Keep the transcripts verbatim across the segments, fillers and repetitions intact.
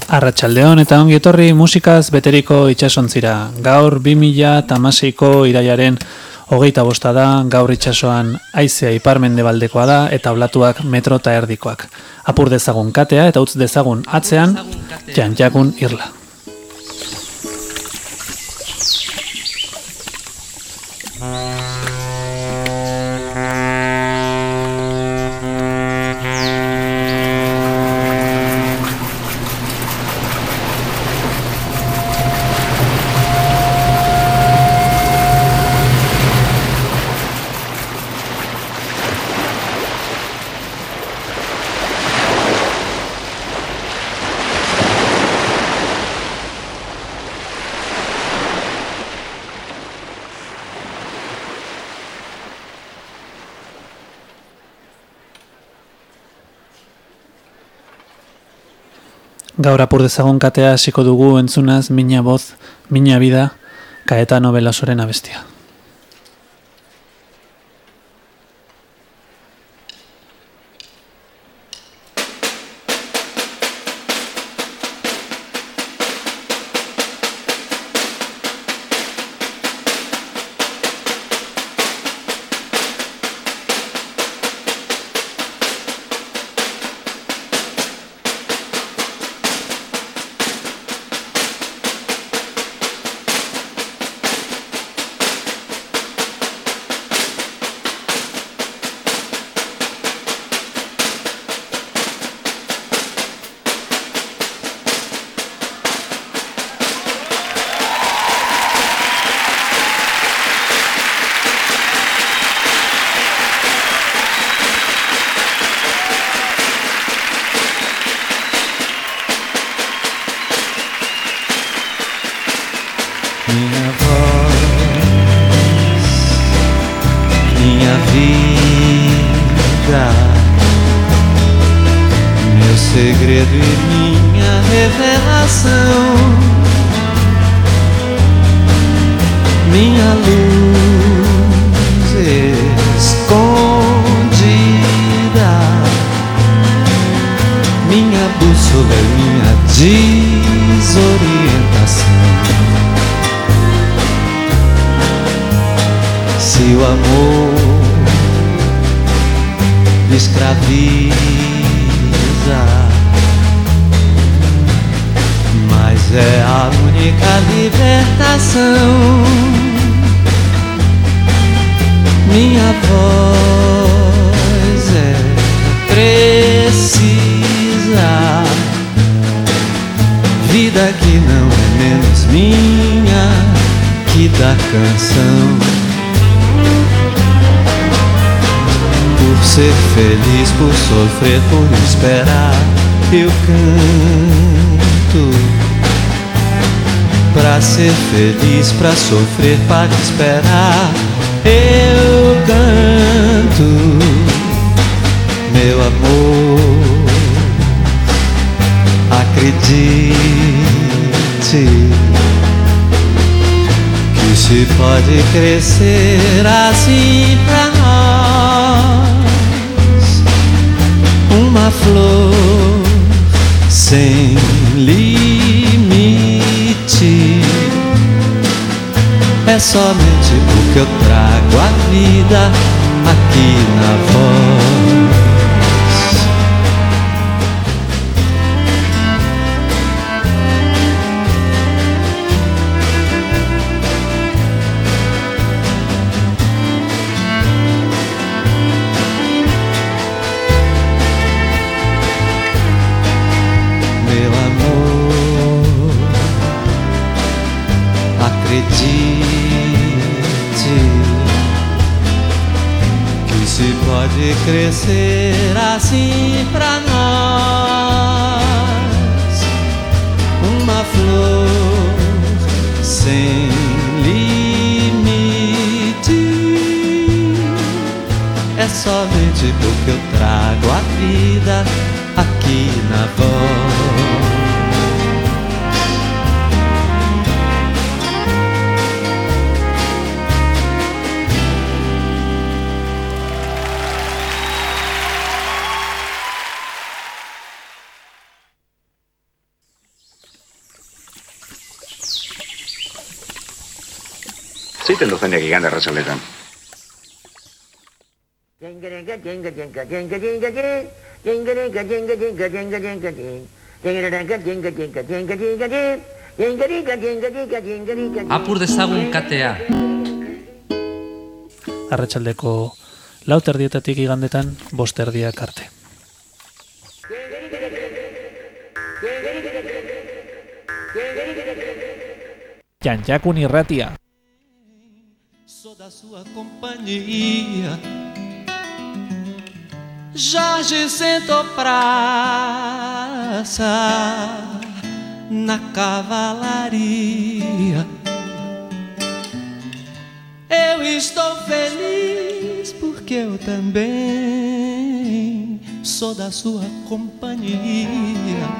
Arratsaldeon eta ongi etorri musikaz beteriko itsasontzira. Gaur bi mila hamaseiko irailaren hogeita bosta da, gaur itsasoan haizea ipar-mendebaldekoa da eta olatuak metro eta erdikoak. Apur dezagun katea eta utz dezagun atzean jantjakun irla. Gaur apur dezagun katea hasiko dugu entzunaz mina voz, mina vida, Caetano Velosoren abestia. Minha voz, minha vida, meu segredo e minha revelação, minha luz escondida, minha bússola e minha desorientação. Se o amor escraviza, mas é a única libertação. Minha voz é precisa, vida que não é menos minha que da canção. Por ser feliz, por sofrer, por esperar, eu canto. Pra ser feliz, pra sofrer, para esperar, eu canto. Meu amor, acredite que se pode crescer assim pra nós. Uma flor sem limite, é somente porque eu trago a vida aqui na voz. Acredite que se pode crescer assim pra nós. Uma flor sem limite, é somente porque eu trago a vida aqui na voz. Zeiten duzenek igan errazaletan. Apur dezagun katea. Arratsaldeko lau terdietatik igandetan bost erdiak arte. Jantxakun irratia. Sou da sua companhia. Jorge sentou praça na cavalaria. Eu estou feliz porque eu também sou da sua companhia.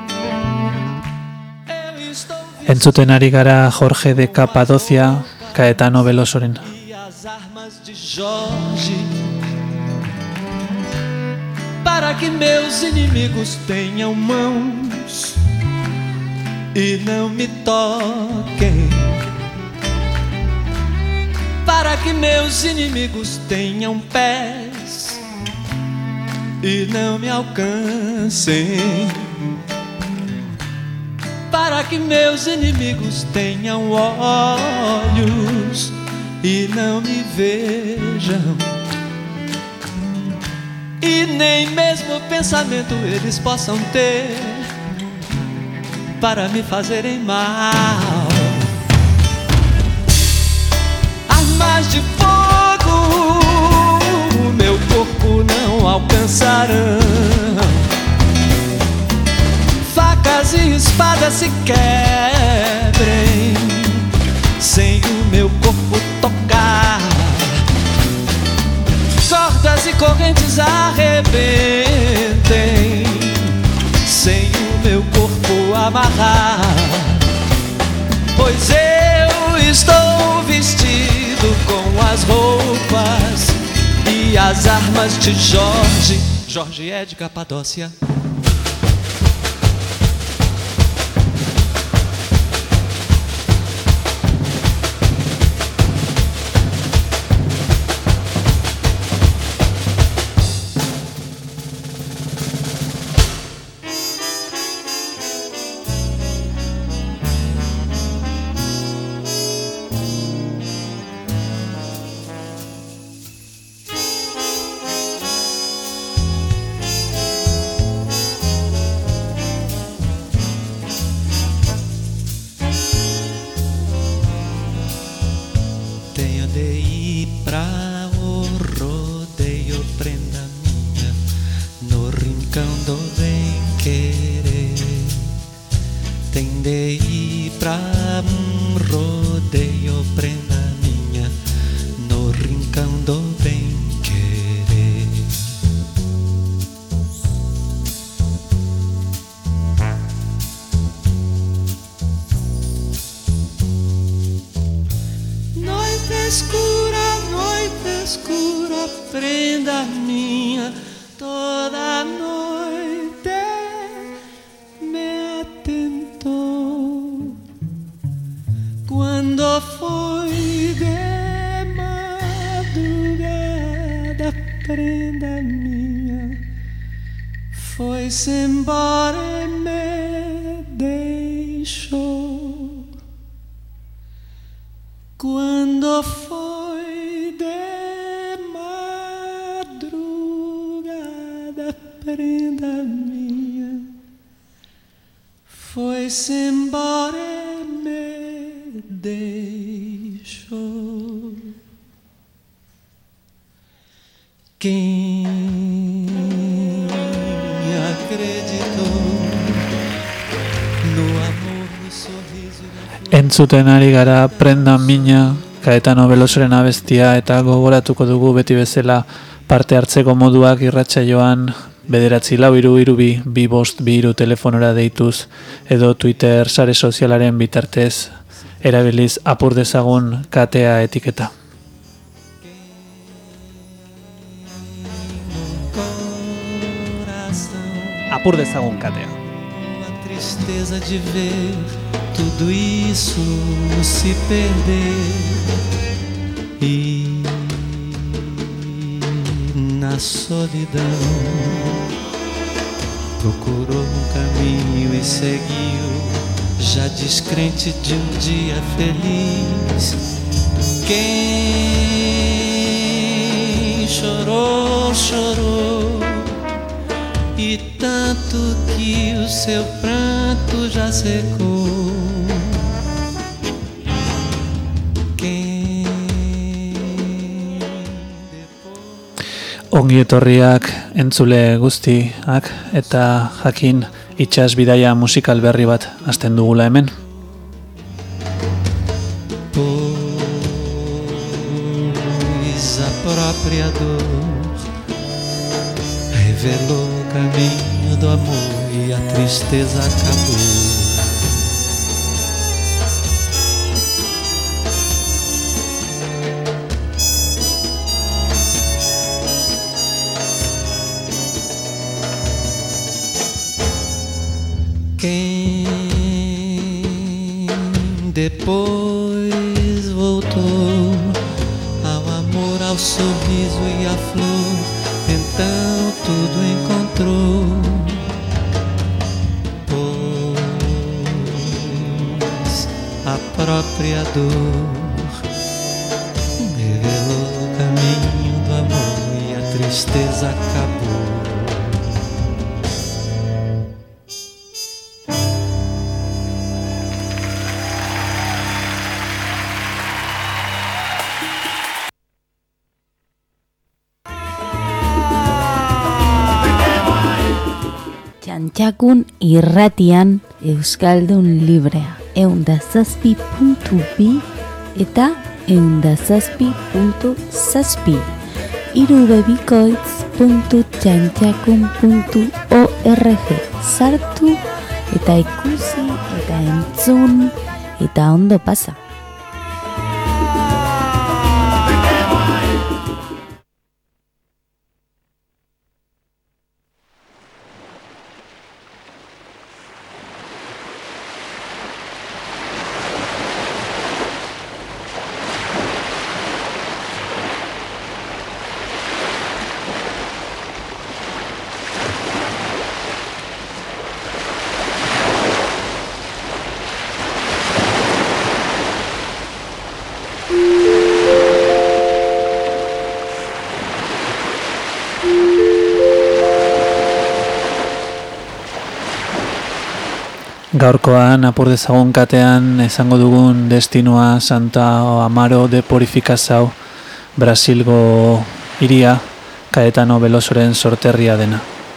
Eu estou Entzuten ari gara Jorge de Capadocia, Caetano Velosoren. e as armas de Jorge, para que meus inimigos tenham mãos e não me toquem, para que meus inimigos tenham pés e não me alcancem, para que meus inimigos tenham olhos e não me vejam, e nem mesmo pensamento eles possam ter para me fazerem mal. Armas de fogo meu corpo não alcançarão, facas e espadas se quebrem sem o meu corpo tocar, cordas e correntes arrebentem sem o meu corpo amarrar, pois eu estou vestido com as roupas e as armas de Jorge. Jorge é de Capadócia. Foi-se embora e me deixou. Quando foi de madrugada, prenda minha, foi-se embora e me deixou. Quem Entzuten ari gara Prenda Mina, Caetano Velosoren abestia, eta gogoratuko dugu beti bezala parte hartzeko moduak irratsaioan bederatzi lau hiru hiru bi bi bost bi hiru telefonora deituz edo Twitter sare sozialaren bitartez erabiliz apur dezagun katea etiketa. Apur dezagun katea. Tristeza de ver tudo isso se perder e na solidão procurou um caminho e seguiu, já descrente de um dia feliz. Quem chorou, chorou, e tanto que o seu pranto já secou. Quem Ongi etorriak entzule guztiak eta jakin itsas bidaia musikal berri bat hasten dugula hemen. Pois a própria dor revelou o caminho do amor e a tristeza acabou. Quem depois voltou ao amor, ao sorriso e à flor, então tudo encontrou. Pois a própria dor revelou o caminho do amor e a tristeza acabou. Txantxakun irratian Euskaldun Librea eunda zazpi puntu bi eta eunda zazpi puntu zazpi irubebikoitz puntu txantxakun puntu org sartu eta ikusi eta entzun eta ondo pasa. Gaurkoan apur dezagun katean izango dugun destinua Santa Amaro de Purificazao, Brasilgo hiria, Caetano Velosoren sorterria dena.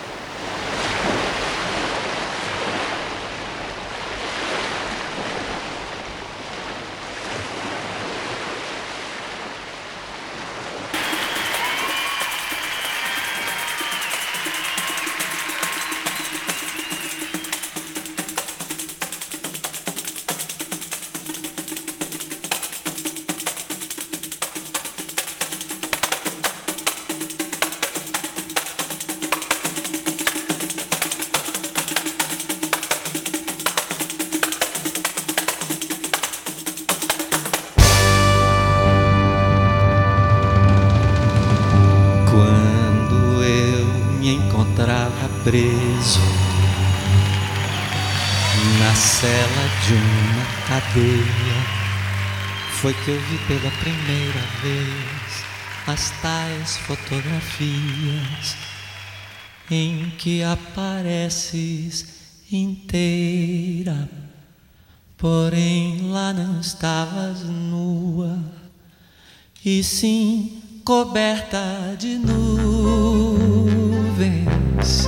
Preso na cela de uma cadeia, foi que eu vi pela primeira vez as tais fotografias em que apareces inteira, porém lá não estavas nua, e sim coberta de nuvens.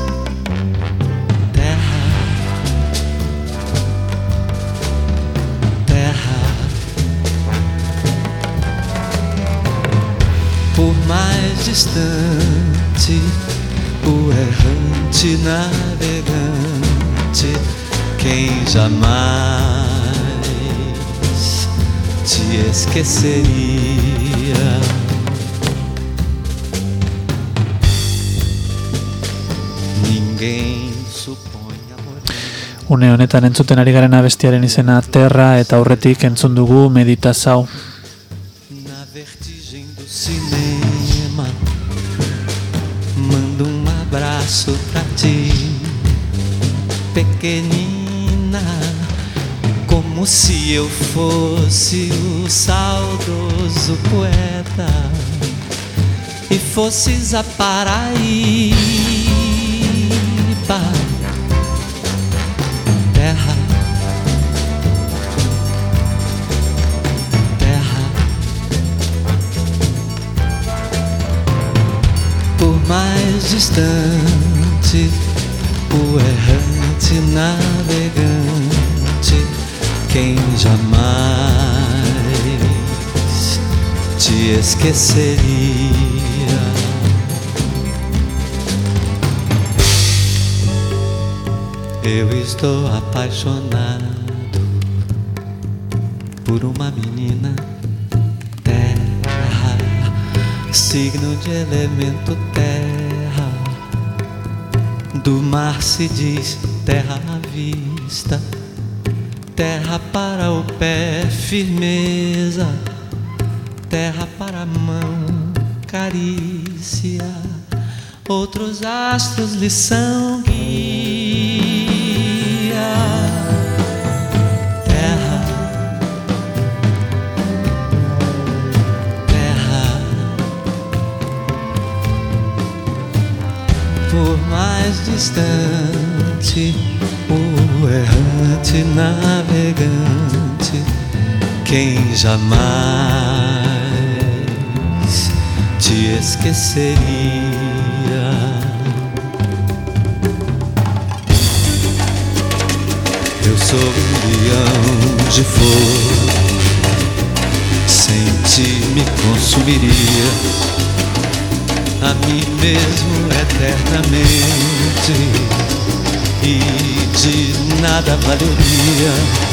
Por mais distante, o errante navegante, quem jamais te esqueceria. Ninguém supõe amor. Une honetan entzuten ari garen abestiaren izena Terra eta aurretik entzun dugu Meditazao. Na vertigem do cinema, mando um abraço pra ti, pequenina, como se eu fosse o saudoso poeta e fosses a Paraíba. Terra, terra, por mais distante, o errante navegante, quem jamais te esqueceria. Eu estou apaixonado por uma menina, terra, signo de elemento terra. Do mar se diz terra à vista, terra para o pé, firmeza, terra para a mão, carícia. Outros astros lhe são guia. Terra, terra, por mais distante, o errante navegante, quem jamais te esqueceria. Eu sou um leão de fogo, sem ti me consumiria, a mim mesmo eternamente, e de nada valeria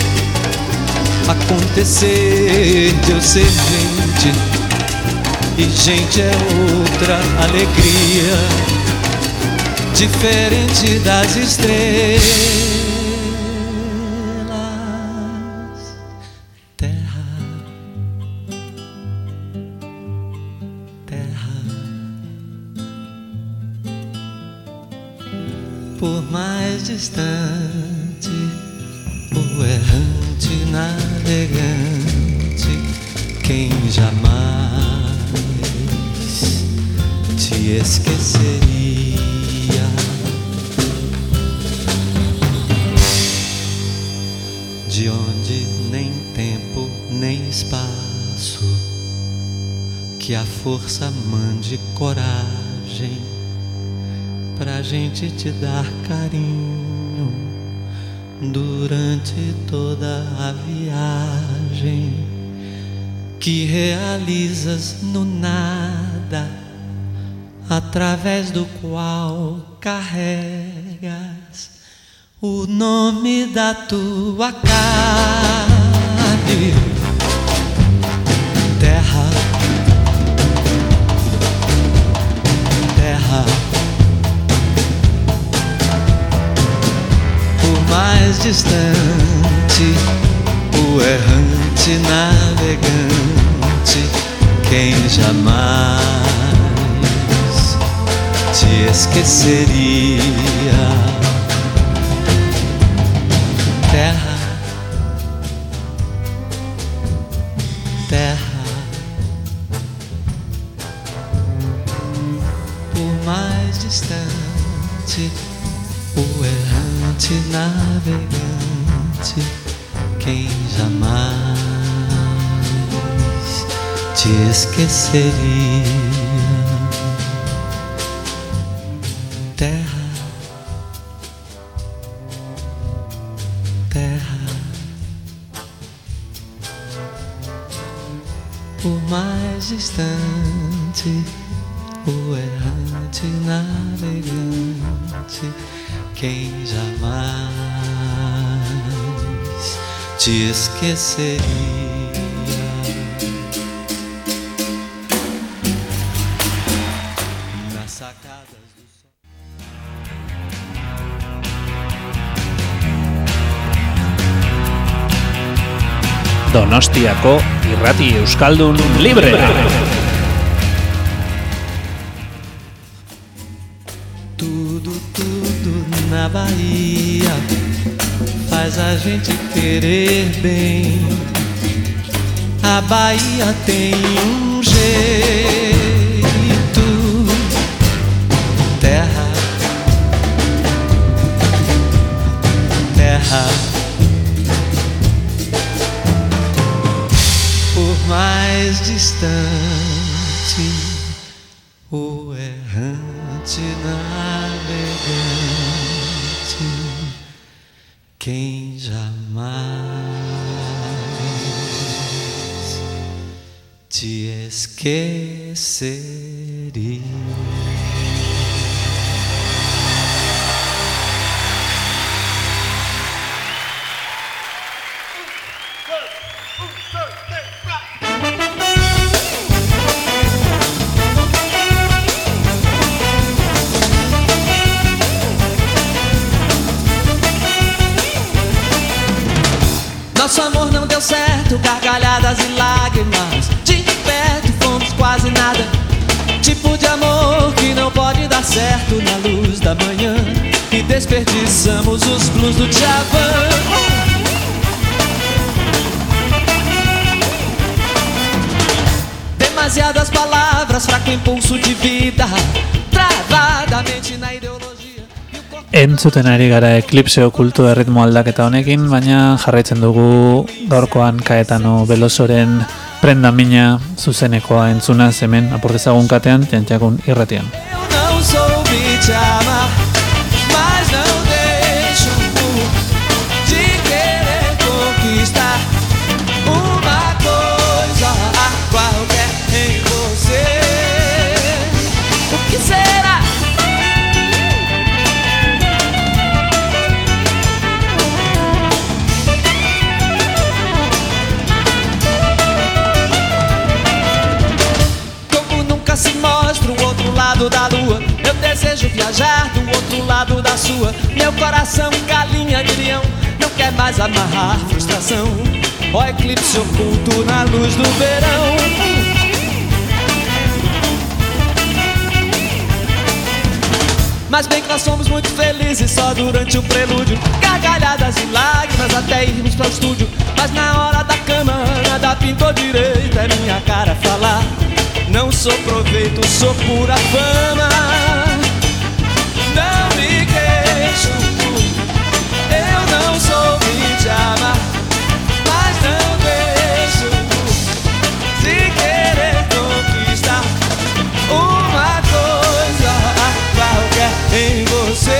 acontecer de eu ser gente, e gente é outra alegria, diferente das estrelas. Por mais distante, o errante navegante, quem jamais te esqueceria. De onde nem tempo nem espaço, que a força mande coragem pra gente te dar carinho durante toda a viagem que realizas no nada, através do qual carregas o nome da tua carne. Terra, terra, mais distante, o errante navegante, quem jamais te esqueceria. Terra, terra, por mais distante, o errante navegante, quem jamais te esqueceria. Terra, terra, por mais distante, o errante navegante, quem jamais te esqueceria. Nas sacadas do sol. Donostiako irrati euskaldun libre. Tudo, tudo na Bahia faz a gente querer bem. A Bahia tem um jeito, terra, terra. Por mais distante, o errante navegante, quem jamais te esqueceria. Nosso amor não deu certo, gargalhadas e lágrimas. De perto fomos quase nada. Tipo de amor que não pode dar certo na luz da manhã. E desperdiçamos os blues do Djavan. Demasiadas palavras, fraco impulso de vida, travadamente na ideologia. Entzuten ari gara Eklipse Okulto erritmo aldaketa honekin, baina jarraitzen dugu gaurkoan Kaetano Velosoren Prenda Mina zuzenekoa entzunaz hemen apurtezagun katean, Txantxakun irratian. Se mostra o outro lado da lua. Eu desejo viajar do outro lado da sua. Meu coração, galinha de leão, não quer mais amarrar frustração. Ó eclipse oculto na luz do verão. Mas bem que nós somos muito felizes só durante o prelúdio. Gargalhadas e lágrimas até irmos para o estúdio. Mas na hora da cama nada pintou direito, é minha cara falar. Não sou proveito, sou pura fama. Não me queixo, eu não soube te amar, mas não deixo de querer conquistar uma coisa qualquer em você.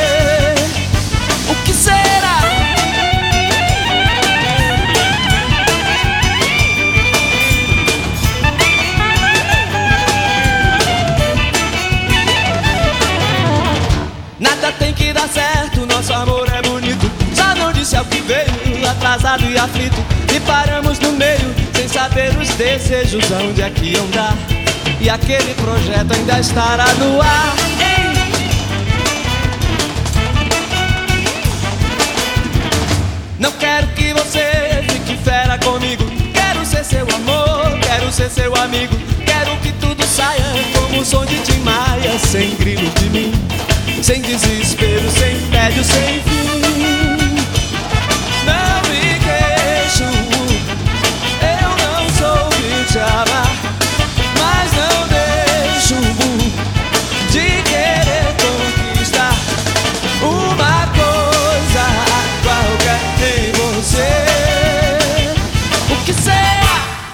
O que será? Nada tem que dar certo, nosso amor é bonito. Só não disse ao que veio, atrasado e aflito. E paramos no meio, sem saber os desejos aonde é que iam dar. E aquele projeto ainda estará no ar. Ei! Não quero que você fique fera comigo. Quero ser seu amor, quero ser seu amigo. Quero que tudo saia como o som de Tim Maia, sem grilo de mim. Sem desespero, sem tédio, sem fim. Não me queixo, eu não soube te amar, mas não deixo de querer conquistar uma coisa qualquer em você. O que será?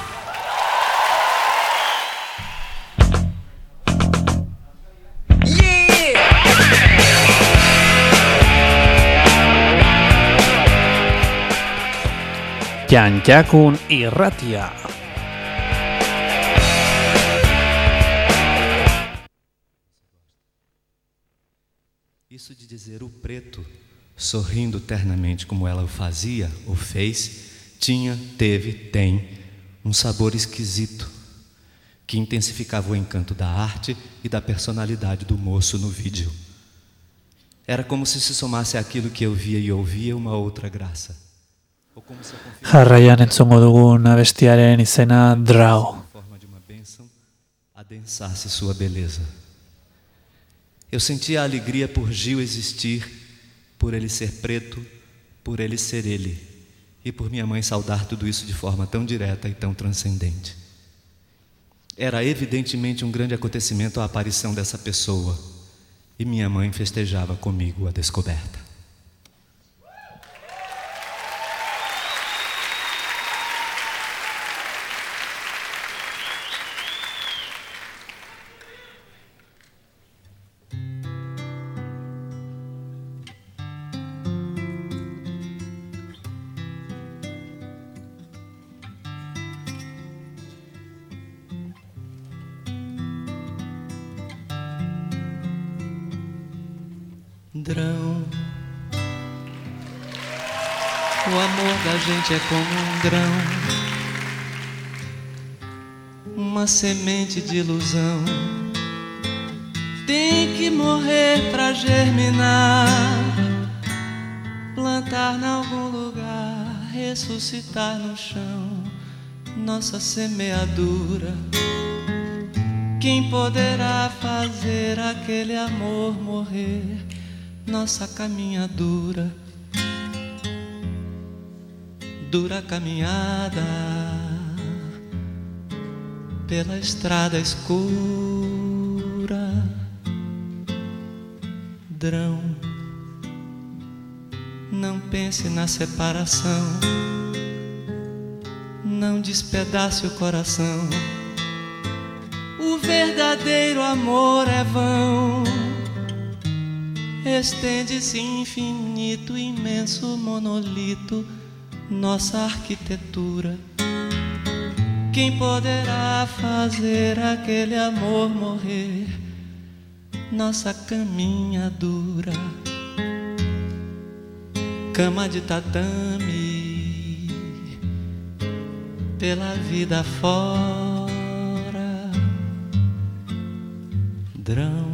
Txantxakun irratia. Isso de dizer o preto, sorrindo ternamente como ela o fazia ou fez, tinha, teve, tem um sabor esquisito que intensificava o encanto da arte e da personalidade do moço no vídeo. Era como se se somasse àquilo que eu via e ouvia uma outra graça. Jarraian entzongo dugun abestiaren izena Draw. Forma de uma bênção, adensar-se sua beleza. Eu sentia a alegria por Gil existir, por ele ser preto, por ele ser ele, e por minha mãe saudar tudo isso de forma tão direta e tão transcendente. Era evidentemente um grande acontecimento a aparição dessa pessoa, e minha mãe festejava comigo a descoberta. Grão. O amor da gente é como um grão, uma semente de ilusão. Tem que morrer pra germinar, plantar em algum lugar, ressuscitar no chão nossa semeadura. Quem poderá fazer aquele amor morrer? Nossa caminhadura, dura caminhada pela estrada escura. Drão, não pense na separação, não despedace o coração. O verdadeiro amor é vão, estende-se infinito, imenso monolito, nossa arquitetura. Quem poderá fazer aquele amor morrer? Nossa caminhadura, cama de tatame, pela vida fora. Drão,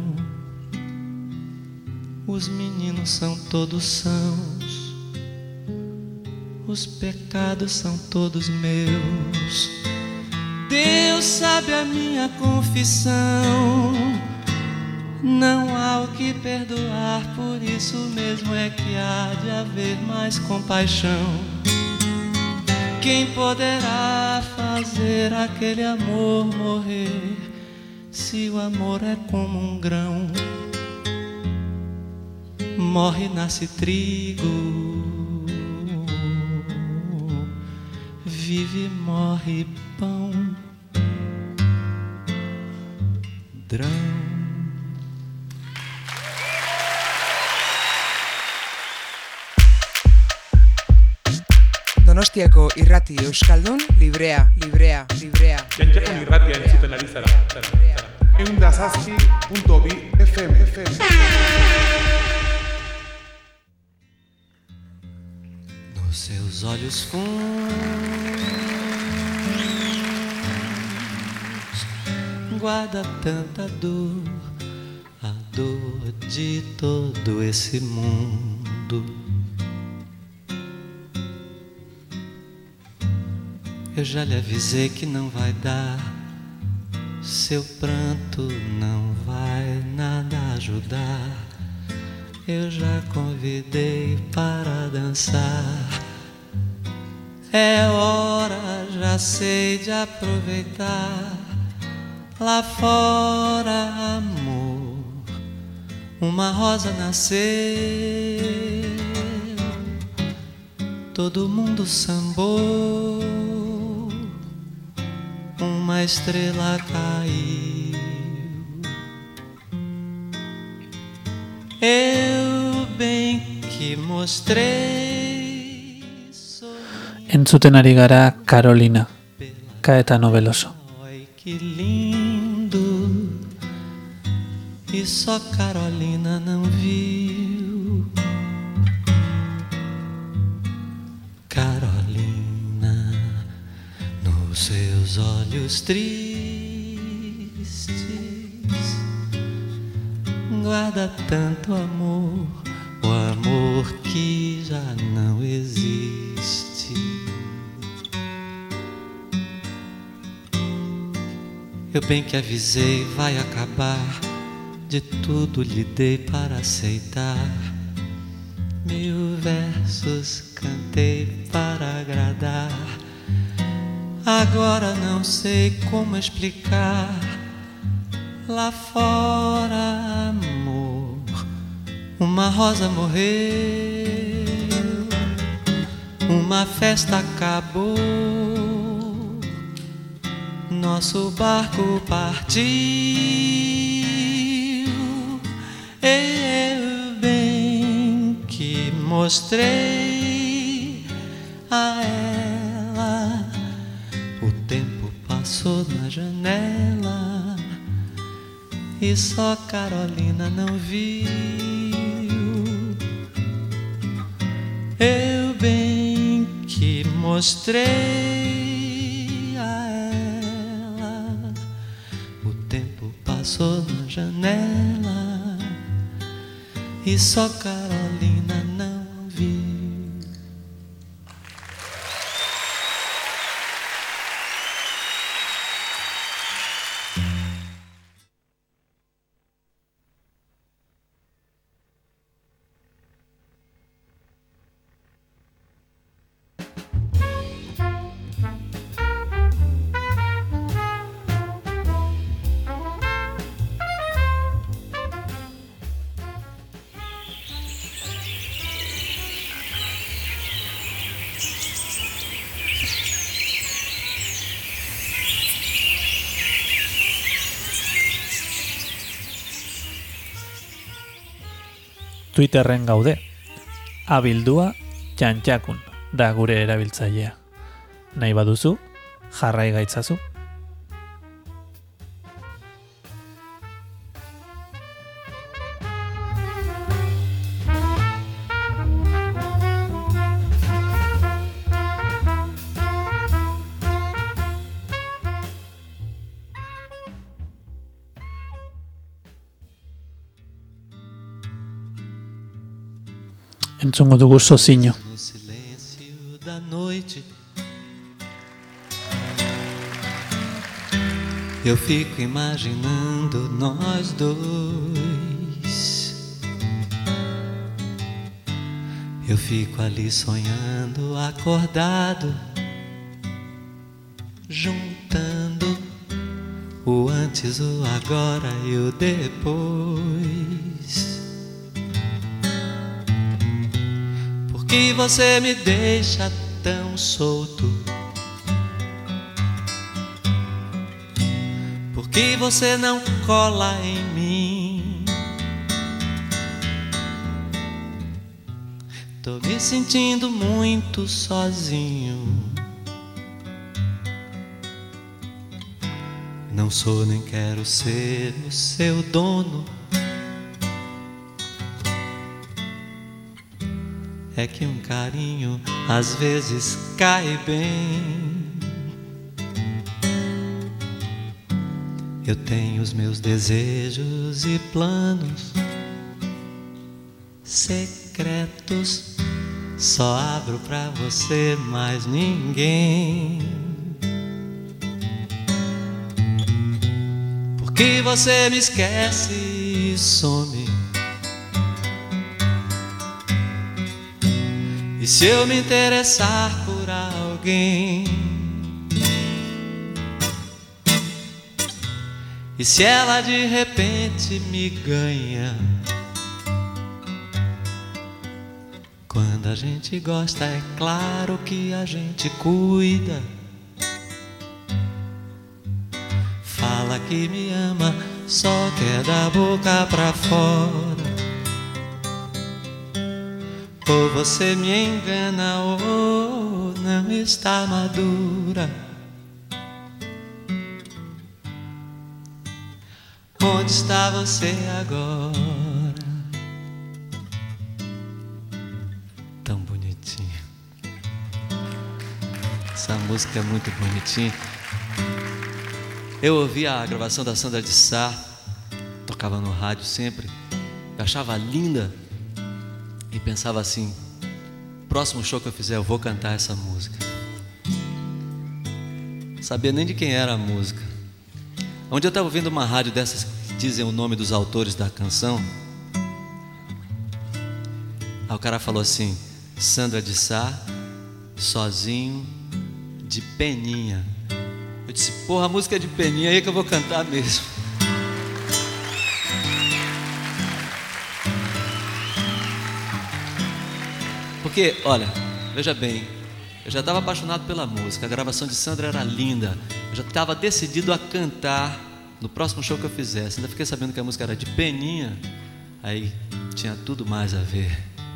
os meninos são todos sãos, os pecados são todos meus. Deus sabe a minha confissão, não há o que perdoar, por isso mesmo é que há de haver mais compaixão. Quem poderá fazer aquele amor morrer, se o amor é como um grão? Morre, nasce trigo, vive, morre pão. Drão. Donostiako irrati euskaldun librea, librea, librea. Jantxakun irratia entzuten ari zara. ehun eta zazpi puntu bi F M. Nos seus olhos fundos guarda tanta dor, a dor de todo esse mundo. Eu já lhe avisei que não vai dar, seu pranto não vai nada ajudar. Eu já convidei para dançar, é hora, já sei, de aproveitar. Lá fora, amor, uma rosa nasceu, todo mundo sambou, uma estrela caiu. Eu bem que mostrei. Entzuten ari gara Carolina, Caetano Veloso. Ai, que lindo, e só Carolina não viu. Carolina, nos seus olhos tristes guarda tanto amor, o amor que já não existe. Eu bem que avisei, vai acabar. De tudo lhe dei para aceitar. Mil versos cantei para agradar. Agora não sei como explicar. Lá fora, amor, uma rosa morreu, uma festa acabou, nosso barco partiu. Eu bem que mostrei a ela, o tempo passou na janela e só Carolina não viu. Eu bem que mostrei a ela, o tempo passou na janela e só Carolina não viu. Twitterren gaude. Abildua txantxakun da gure erabiltzailea. Nahi baduzu, jarrai gaitzazu. Entzungo dugu sozinho. No silêncio da noite eu fico imaginando nós dois. Eu fico ali sonhando, acordado, juntando o antes, o agora e o depois. Que você me deixa tão solto? Por que você não cola em mim? Tô me sentindo muito sozinho. Não sou nem quero ser o seu dono. É que um carinho às vezes cai bem. Eu tenho os meus desejos e planos secretos, só abro pra você, mais ninguém. Porque você me esquece e some. E se eu me interessar por alguém, e se ela de repente me ganha? Quando a gente gosta, é claro que a gente cuida. Fala que me ama, só quer da boca pra fora. Ou você me engana ou não está madura. Onde está você agora? Tão bonitinho. Essa música é muito bonitinha. Eu ouvi a gravação da Sandra de Sá, tocava no rádio sempre. Eu achava linda. E pensava assim, próximo show que eu fizer eu vou cantar essa música. Não sabia nem de quem era a música. Onde eu estava ouvindo uma rádio dessas que dizem o nome dos autores da canção. Aí o cara falou assim: Sandra de Sá, sozinho, de peninha. Eu disse: porra, a música é de peninha, aí que eu vou cantar mesmo. Porque, olha, veja bem, eu já estava apaixonado pela música, a gravação de Sandra era linda, eu já estava decidido a cantar no próximo show que eu fizesse. Ainda fiquei sabendo que a música era de peninha, aí tinha tudo mais a ver.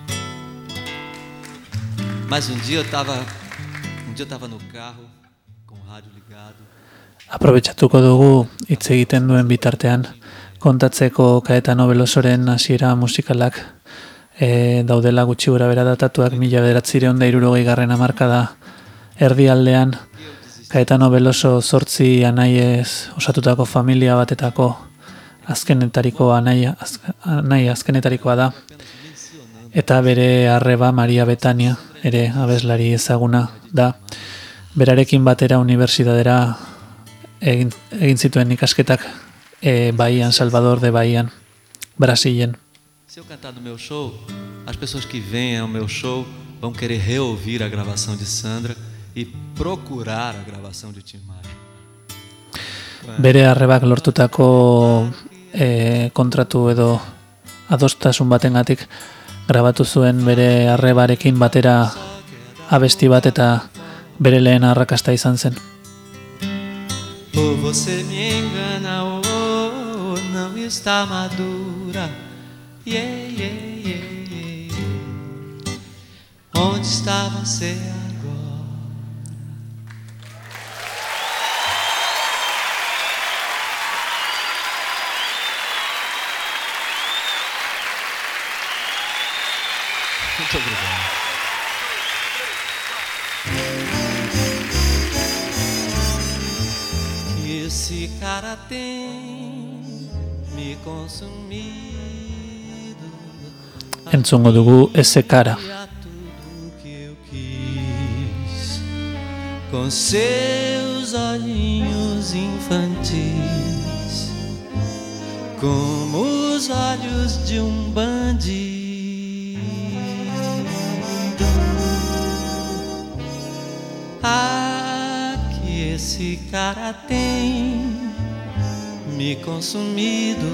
Mas um dia eu estava um dia eu estava no carro com o rádio ligado. Aprobetxatuko dugu hitz egiten duen bitartean kontatzeko Caetano Velosoren hasiera musikalak e, daudela gutxi gora bera datatuak mila bederatziehun eta hirurogei garren hamarkada erdialdean. Caetano Veloso zortzi anaiez osatutako familia batetako azkenetariko anaia, azk, anai azkenetarikoa da. Eta bere arreba Maria Betania ere abeslari ezaguna da. Berarekin batera unibertsitatera egin, egin zituen ikasketak e, Bahian, Salvador de Bahian, Brasilen. Se eu cantar no meu show, as pessoas que vêm ao meu show vão querer reouvir a gravação de Sandra e procurar a gravação de Tim Maia. Bere arrebak lortutako e, kontratu edo adostasun batengatik grabatu zuen bere arrebarekin batera abesti bat eta bere lehen arrakasta izan zen. Ou você me engana ou não está madura. Yeah, yeah, yeah, yeah. Onde está você agora? Muito obrigado. Que esse cara tem me consumido. Entzungo dugu Ese Cara. Tudo que eu quis, com seus olhinhos infantis, como os olhos de um bandido. Ah, que esse cara tem me consumido,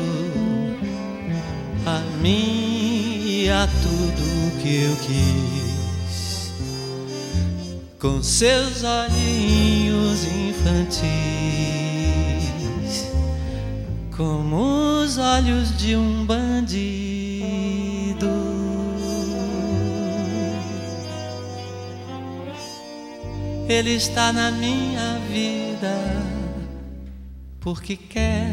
a mim e a tudo que eu quis, com seus olhinhos infantis, como os olhos de um bandido. Ele está na minha vida porque quer.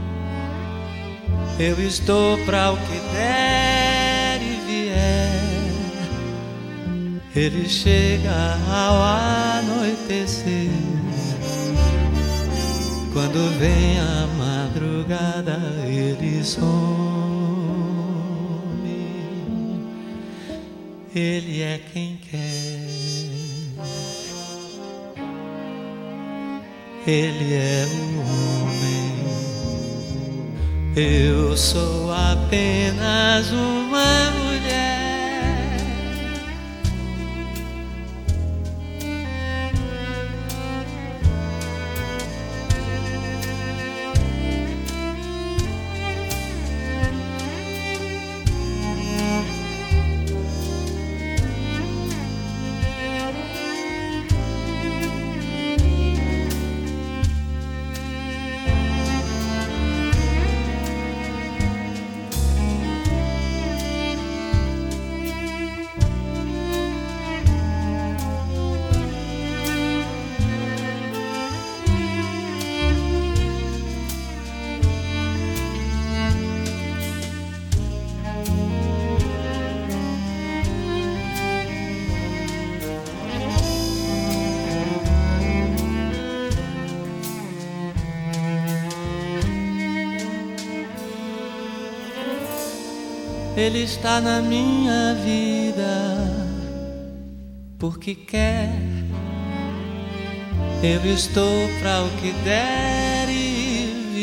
Eu estou pra o que der e vier. Ele chega ao anoitecer, quando vem a madrugada ele some. Ele é quem quer. Ele é o homem, eu sou apenas uma mulher. Ele está na minha vida porque quer. Eu estou pra o que der e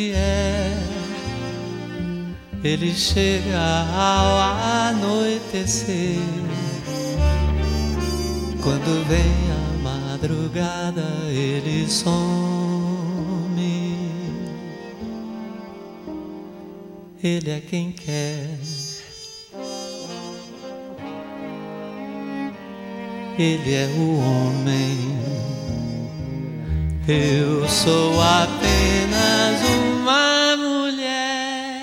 ele chega ao anoitecer. Quando vem a madrugada, ele some. Ele é quem quer. Ele é o homem. Eu sou apenas uma mulher.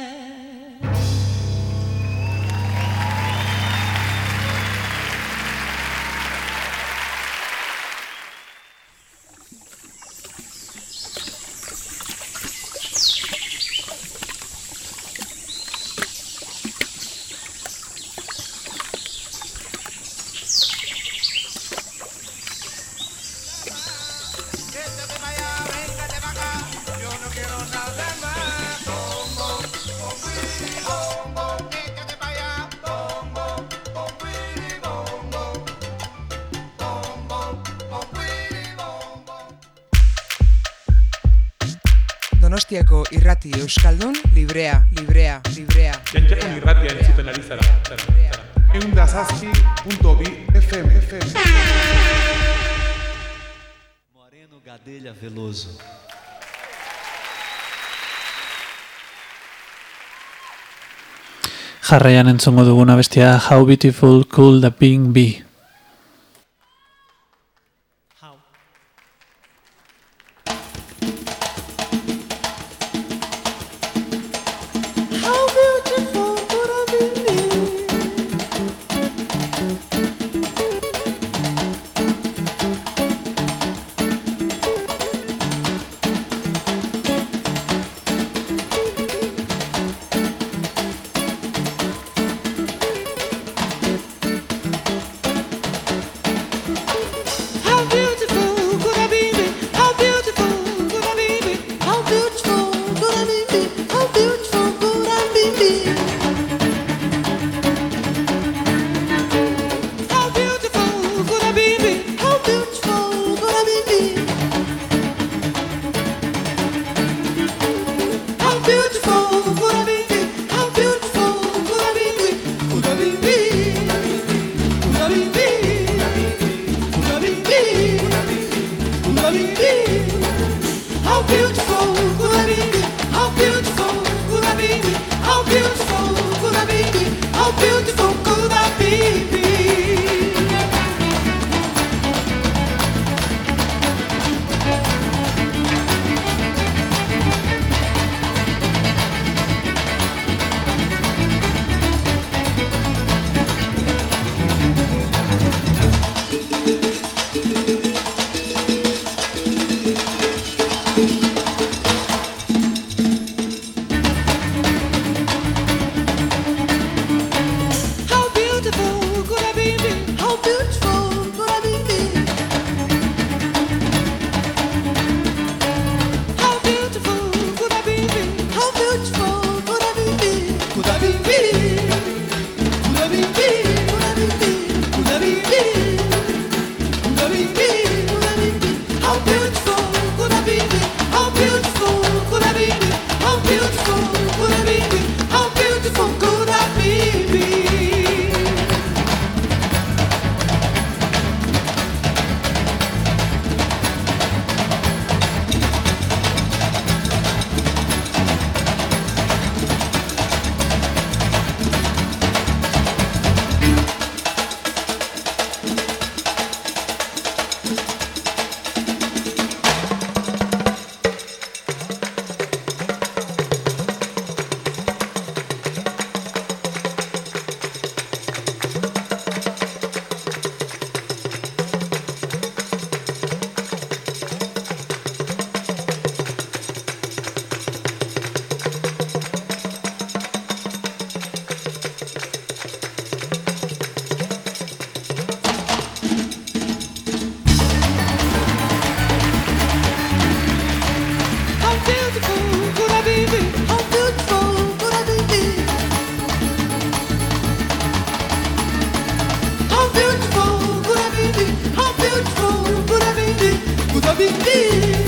Donostiako irrati euskaldun librea, librea, librea. Jantxakun irratia entzuten ari zara. ehun eta zazpi puntu bi F M. Moreno Gadelha Veloso. Jarraian entzongo duguna bestia How Beautiful Could the Pink Be.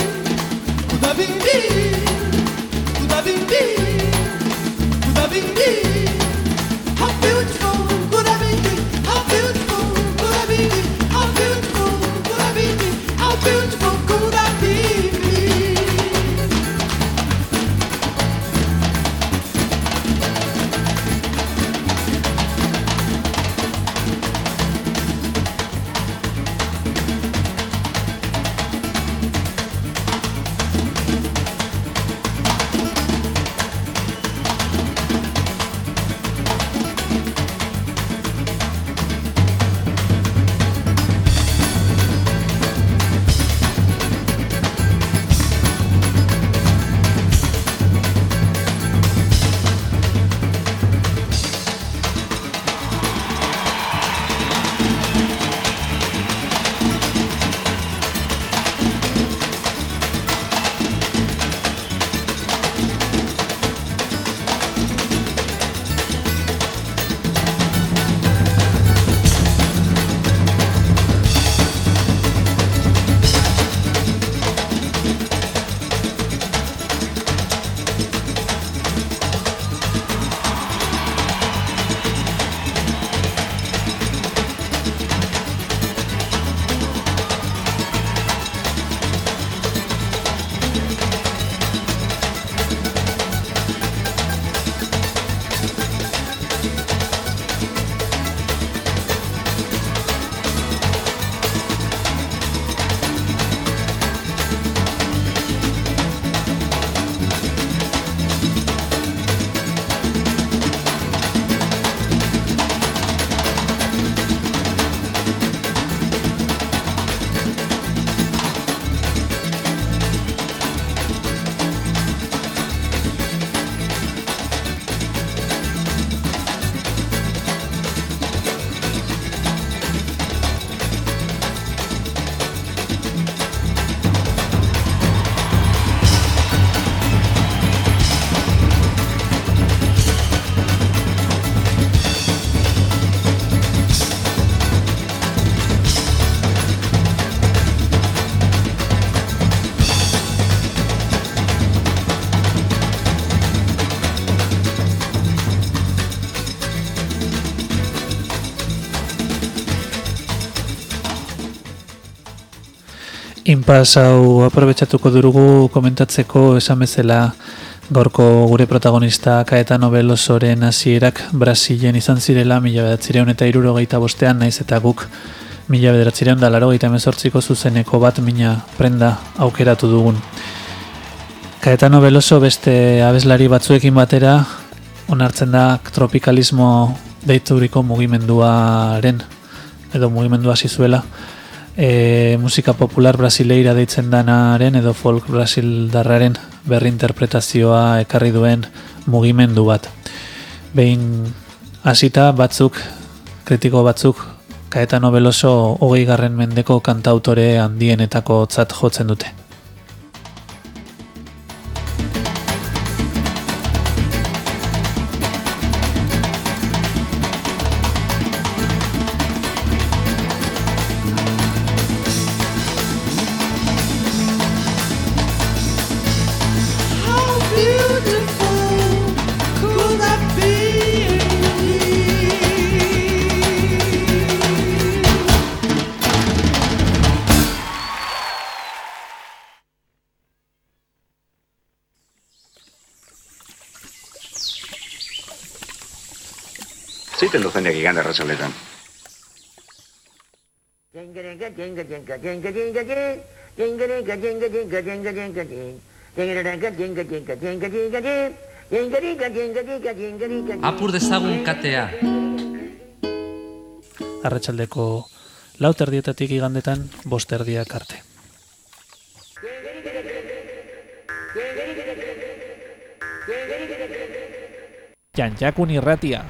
Bimbi, Inpas hau aprobetxatuko durugu komentatzeko esan bezala gaurko gure protagonista Caetano Velosoren hasierak Brasilen izan zirela mila bederatziehun eta hirurogeita bostean, naiz eta guk mila bederatziehun eta laurogeita hemezortziko zuzeneko bat mina prenda aukeratu dugun. Caetano Veloso beste abeslari batzuekin batera onartzen da tropikalismo deituriko mugimenduaren edo mugimendua hasi zuela. E, musika popular brasileira deitzen danaren edo folk brasildarraren berrinterpretazioa ekarri duen mugimendu bat. Behin hasita batzuk, kritiko batzuk, Caetano Veloso hogei garren mendeko kantautore handienetako tzat jotzen dute. Ziten duzenek igan errazoletan. Apur dezagun katea. Arratsaldeko lau terdietatik igandetan bost erdiak arte. Jantxakun irratia.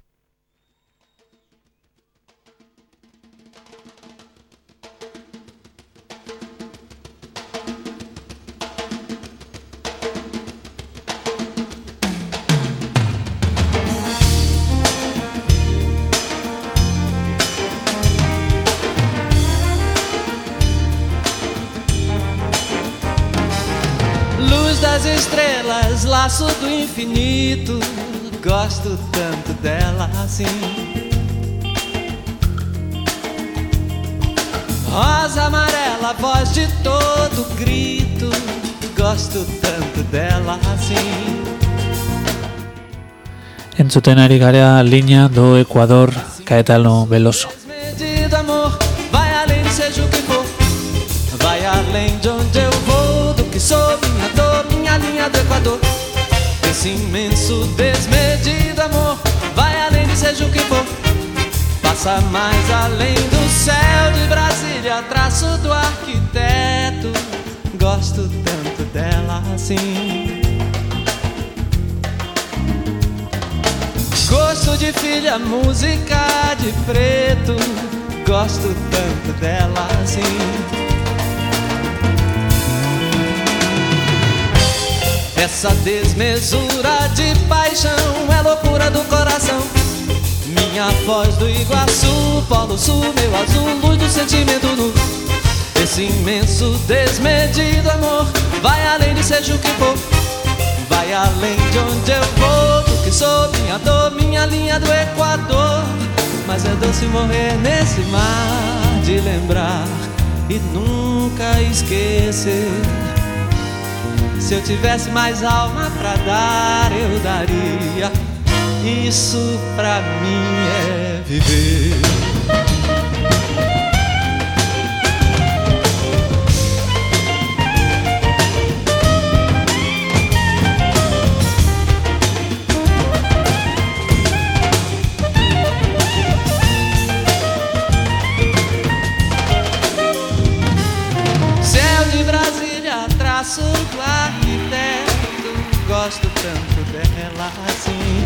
Das estrelas, laço do infinito, gosto tanto dela assim. Rosa amarela, voz de todo grito, gosto tanto dela assim. Entzuten ari gara linea do Ecuador, Caetano Veloso. Desmedido amor, vai além, seja o que for, vai além de onde eu vou, do que sou, minha dor, minha linha do Equador. Esse imenso desmedido amor vai além de seja o que for, passa mais além do céu de Brasília, traço do arquiteto, gosto tanto dela assim. Gosto de filha, música de preto, gosto tanto dela assim. Essa desmesura de paixão é loucura do coração. Minha voz do Iguaçu, Polo Sul, meu azul, luz do sentimento nu. Esse imenso desmedido amor vai além de seja o que for, vai além de onde eu vou, do que sou, minha dor, minha linha do Equador. Mas é doce morrer nesse mar de lembrar e nunca esquecer. Se eu tivesse mais alma pra dar, eu daria. Isso pra mim é viver. Céu de Brasília, traço do arquiteto, gosto tanto dela assim.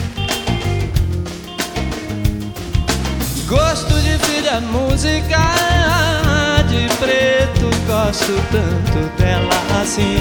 Gosto de filha, música de preto, gosto tanto dela assim.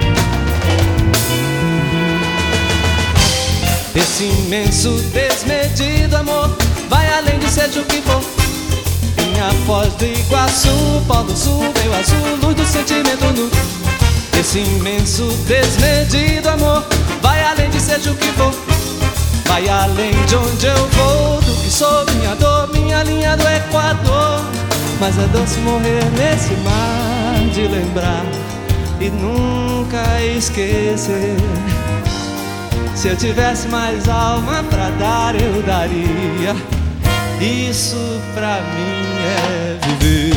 Esse imenso desmedido amor vai além de seja o que for. Minha voz do Iguaçu, Polo Sul, meu azul, luz do sentimento nu. Esse imenso desmedido amor vai além de seja o que for, vai além de onde eu vou, do que sou, minha dor, minha linha do Equador. Mas é doce morrer nesse mar de lembrar e nunca esquecer. Se eu tivesse mais alma pra dar, eu daria. Isso pra mim é viver.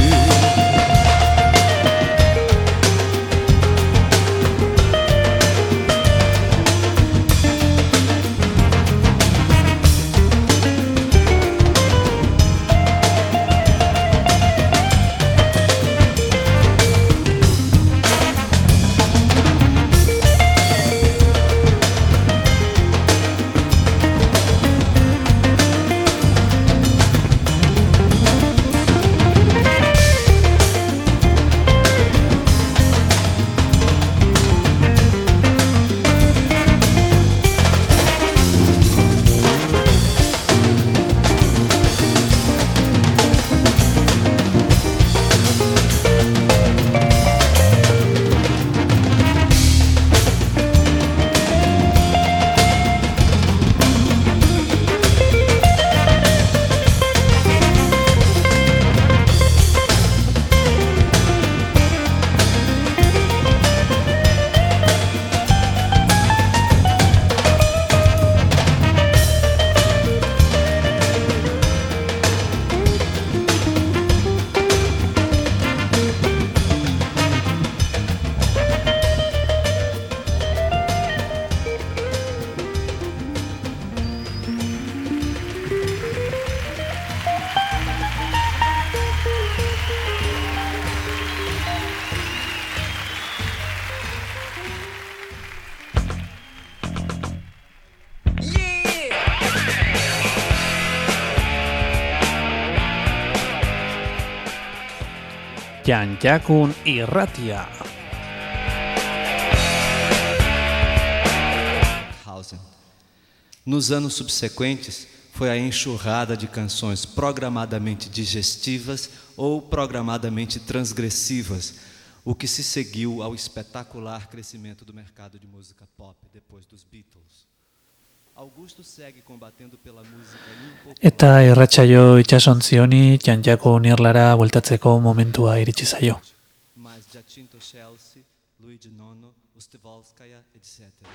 Janjakun irratia. Nos anos subsequentes, foi a enxurrada de canções programadamente digestivas ou programadamente transgressivas, o que se seguiu ao espetacular crescimento do mercado de música pop depois dos Beatles. Augusto segue combatendo pela música impopular. Eta irratsaio itsasontzi honi Janjakun irlara bueltatzeko momentua iritsi zaio. Mas Giacinto Chelsea, Luigi Nono, Ustivolskaya, etcétera.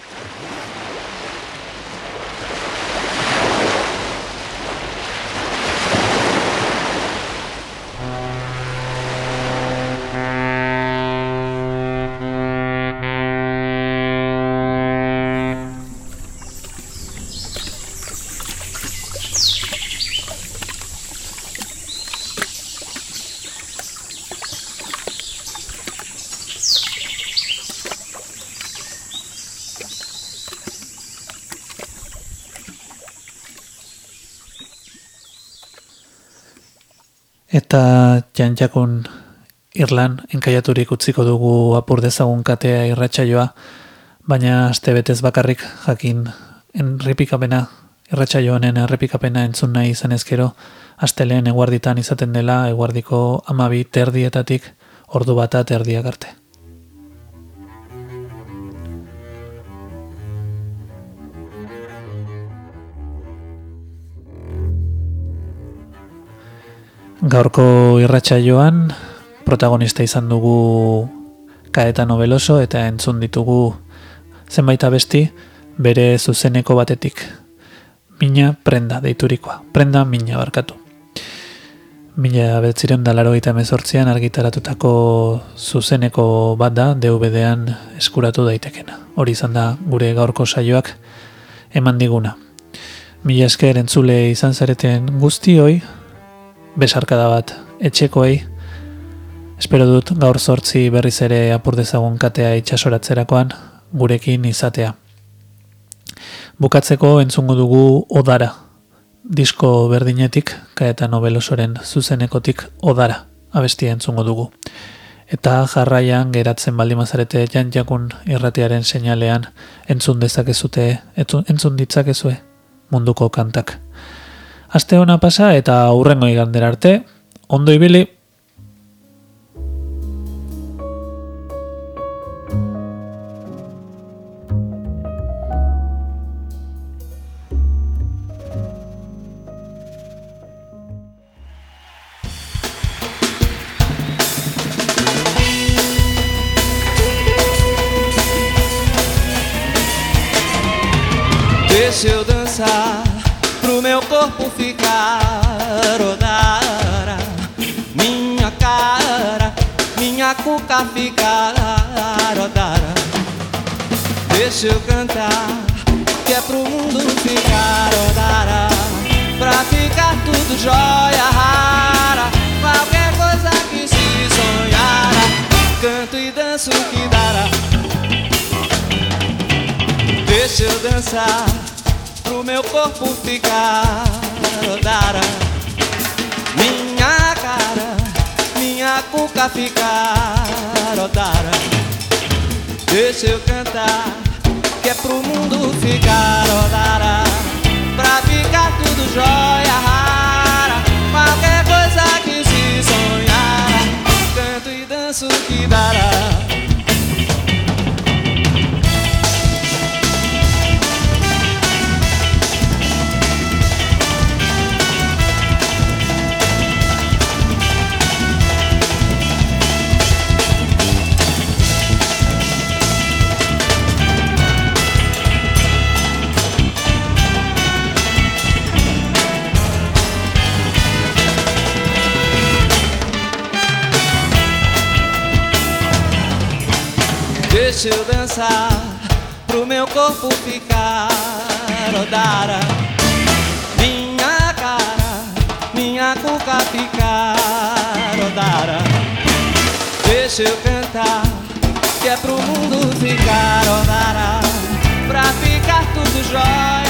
Eta Janjakun irlan enkaiaturik utziko dugu apur dezagun katea irratsaioa, baina aste betez bakarrik jakin errepikapena, irratsaio honen errepikapena entzun nahi izan ezkero, astelehen eguarditan izaten dela, eguardiko hamabi terdietatik ordu bata terdiak arte. Gaurko irratsaioan protagonista izan dugu Caetano Veloso eta entzun ditugu zenbait abesti bere zuzeneko batetik. Mina prenda deiturikoa. Prenda mina barkatu. Mila bederatziehun eta laurogeita hemezortzian argitaratutako zuzeneko bat da D V D-an eskuratu daitekena. Hori izan da gure gaurko saioak eman diguna. Mila esker entzule izan zareten guztioi, besarkada bat etxekoei. Espero dut gaur zortzi berriz ere apur dezagun katea itxasoratzerakoan gurekin izatea. Bukatzeko entzungo dugu Odara. Disko berdinetik, Caetano Velosoren zuzenekotik Odara abestia entzungo dugu. Eta jarraian geratzen baldimazarete Janjakun irratiaren seinalean entzun dezakezute, entzun ditzakezue munduko kantak. Aste ona pasa eta hurrengo igandera arte, ondo ibili. Deixa eu dançar pro meu corpo ficar rodar. Minha cara, minha cuca ficar rodar. Deixa eu cantar, que é pro mundo ficar rodar. Pra ficar tudo jóia rara, qualquer coisa que se sonhar, canto e danço que dará. Deixa eu dançar pro meu corpo ficar rodar. Minha cara, minha cuca ficar rodar. Deixa eu cantar, que é pro mundo ficar rodar. Pra ficar tudo jóia rara, qualquer coisa que se sonhar, canto e danço que dará. Deixa eu dançar pro meu corpo ficar rodar. Minha cara, minha cuca ficar rodar. Deixa eu cantar, que é pro mundo ficar rodar. Pra ficar tudo jóia